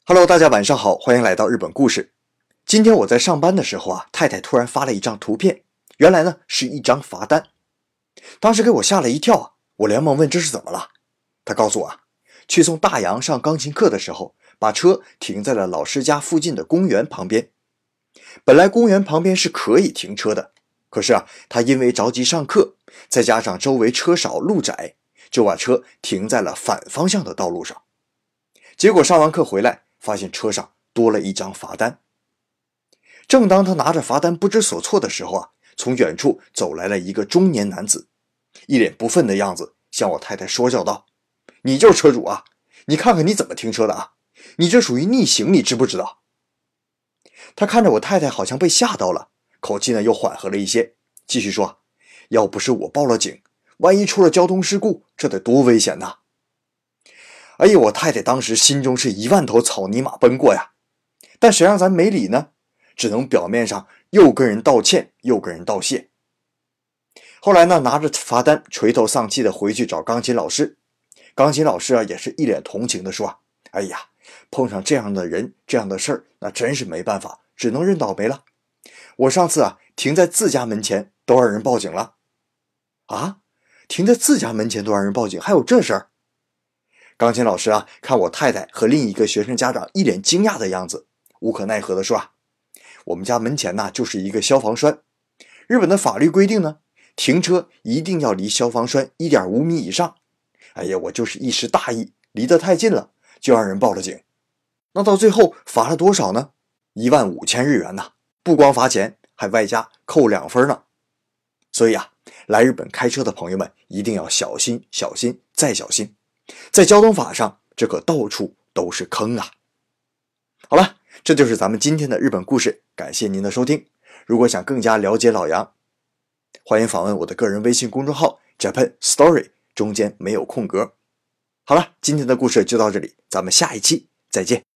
Hello， 大家晚上好，欢迎来到日本故事。今天我在上班的时候太太突然发了一张图片，原来呢是一张罚单。当时给我吓了一跳我连忙问这是怎么了。她告诉我去送大洋上钢琴课的时候，把车停在了老师家附近的公园旁边。本来公园旁边是可以停车的，可是她因为着急上课，再加上周围车少路窄，就把车停在了反方向的道路上。结果上完课回来，发现车上多了一张罚单。正当他拿着罚单不知所措的时候从远处走来了一个中年男子，一脸不忿的样子，向我太太说教道：“你就是车主你看看你怎么停车的你这属于逆行，你知不知道？”他看着我太太好像被吓到了，口气呢又缓和了一些，继续说：“要不是我报了警，万一出了交通事故，这得多危险呐！”哎呀，我太太当时心中是1万头草泥马奔过呀，但谁让咱没理呢？只能表面上又跟人道歉，又跟人道谢。后来呢，拿着罚单垂头丧气的回去找钢琴老师。钢琴老师也是一脸同情的说：“哎呀，碰上这样的人，这样的事儿，那真是没办法，只能认倒霉了。我上次停在自家门前都让人报警了。”停在自家门前都让人报警，还有这事儿？钢琴老师看我太太和另一个学生家长一脸惊讶的样子，无可奈何地说：“我们家门前就是一个消防栓，日本的法律规定呢，停车一定要离消防栓 1.5 米以上。哎呀，我就是一时大意，离得太近了，就让人报了警。那到最后罚了多少呢？15000日元呢，不光罚钱，还外加扣2分呢。所以来日本开车的朋友们一定要小心，小心再小心。在交通法上，这可到处都是坑好了，这就是咱们今天的日本故事，感谢您的收听。如果想更加了解老杨，欢迎访问我的个人微信公众号 Japan Story， 中间没有空格。好了，今天的故事就到这里，咱们下一期再见。